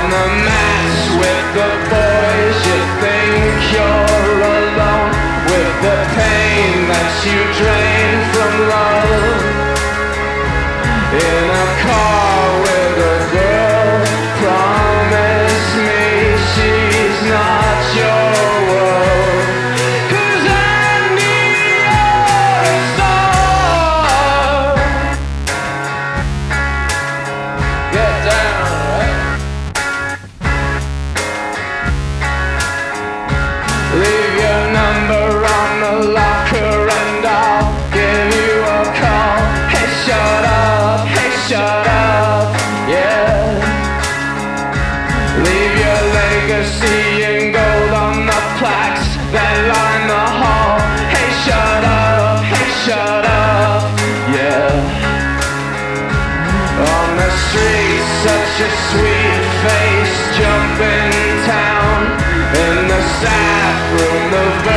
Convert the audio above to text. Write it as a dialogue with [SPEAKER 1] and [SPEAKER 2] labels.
[SPEAKER 1] the mats with the boys, you think you're alone with the pain that you drain from love. In a car with a girl, promise me she's not your world. 'Cause I need a star. Get down, right? Leave your number on the locker and I'll give you a call. Hey, shut up, yeah. Leave your legacy in gold on the plaques that line the hall. Hey, shut up, yeah. On the street, such a sweet face, jump in town. In the staff room, the